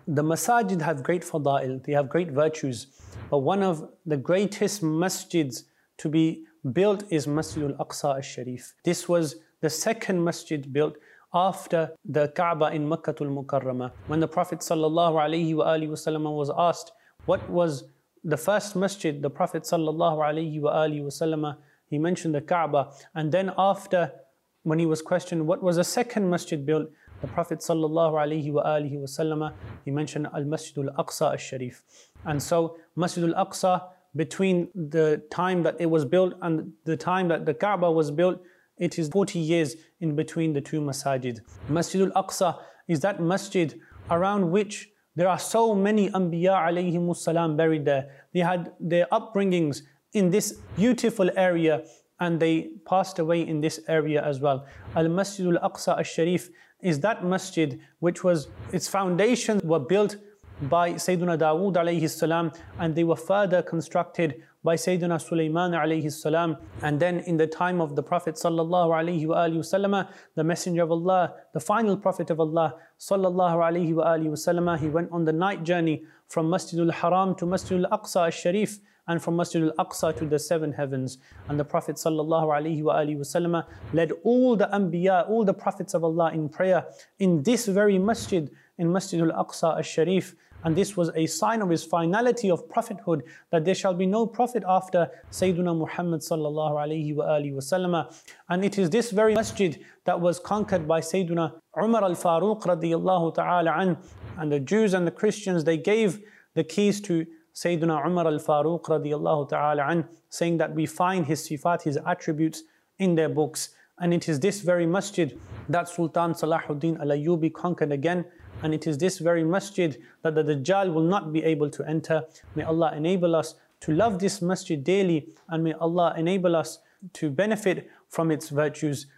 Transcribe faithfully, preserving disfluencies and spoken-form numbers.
the masajid have great fada'il, they have great virtues. But one of the greatest masjids to be built is Masjid al-Aqsa al-Sharif. This was the second masjid built after the Kaaba in Makkah al-Mukarramah. When the Prophet sallallahu alaihi wasallam was asked what was the first masjid, the Prophet sallallahu alaihi wasallam, he mentioned the Kaaba. And then after, when he was questioned what was the second masjid built, the Prophet sallallahu alaihi wasallam, he mentioned al-Masjid al-Aqsa al-Sharif. And so Masjid al-Aqsa, between the time that it was built and the time that the Kaaba was built, it is forty years in between the two masajid. Masjid al-Aqsa is that masjid around which there are so many Anbiya alayhimus salam buried there. They had their upbringings in this beautiful area and they passed away in this area as well. Al-Masjid al-Aqsa al-Sharif is that masjid which was, its foundations were built by Sayyidina Dawood alayhi salam, and they were further constructed by Sayyidina Sulaiman alayhi salam. And then in the time of the Prophet sallallahu alayhi wa alihi wasallam, the Messenger of Allah, the final Prophet of Allah sallallahu alayhi wa alihi wasallam, he went on the night journey from Masjid al-Haram to Masjid al-Aqsa al-Sharif, and from Masjid al-Aqsa to the seven heavens. And the Prophet sallallahu alayhi wa alihi wasallam led all the Anbiya, all the Prophets of Allah in prayer in this very masjid, in Masjid al-Aqsa al-Sharif. And this was a sign of his finality of prophethood, that there shall be no prophet after Sayyidina Muhammad sallallahu alayhi wa alihi wasallam. And it is this very masjid that was conquered by Sayyidina Umar al-Faruq radiyallahu ta'ala an. And the Jews and the Christians, they gave the keys to Sayyidina Umar al-Faruq radiyallahu ta'ala an, saying that we find his sifat, his attributes in their books. And it is this very masjid that Sultan Salahuddin al-Ayyubi conquered again. And it is this very masjid that the Dajjal will not be able to enter. May Allah enable us to love this masjid daily, and may Allah enable us to benefit from its virtues.